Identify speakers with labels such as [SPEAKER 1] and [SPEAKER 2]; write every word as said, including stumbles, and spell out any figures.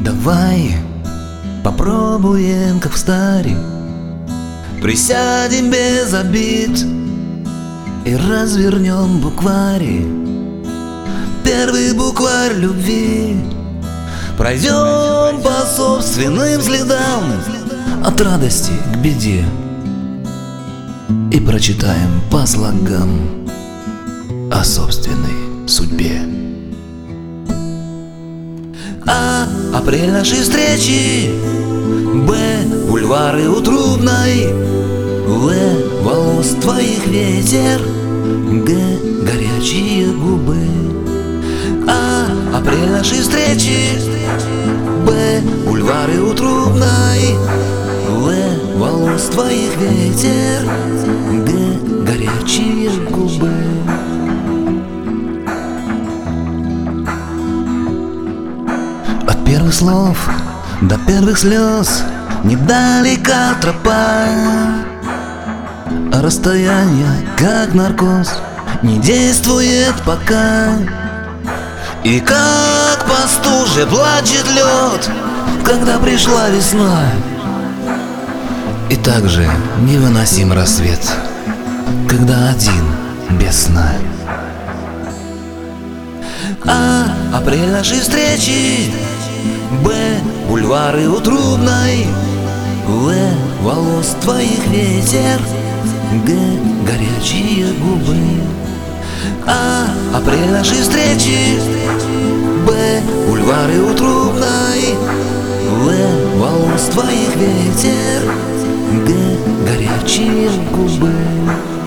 [SPEAKER 1] Давай попробуем, как в старе, присядем без обид и развернем буквари. Первый букварь любви. Пройдем по собственным следам от радости к беде и прочитаем по слогам о собственной судьбе. А. Апрель нашей встречи. Б. Бульвары у Трубной. В. Волос твоих ветер. Г. Горячие губы. А. Апрель нашей встречи. Б. Бульвары у Трубной. В. Волос твоих ветер. Г. Горячие губы. От первых слов до первых слез недалека тропа, а расстояние, как наркоз, не действует пока. И как по стуже плачет лед, когда пришла весна, и также невыносим рассвет, когда один без сна. А. Апрель нашей встречи. Б. Бульвары у Трубной. В. Волос твоих ветер. Г. Горячие губы. А. Апрель нашей встречи. Б. Бульвары у Трубной. В. Волос твоих ветер. Г. Горячие губы.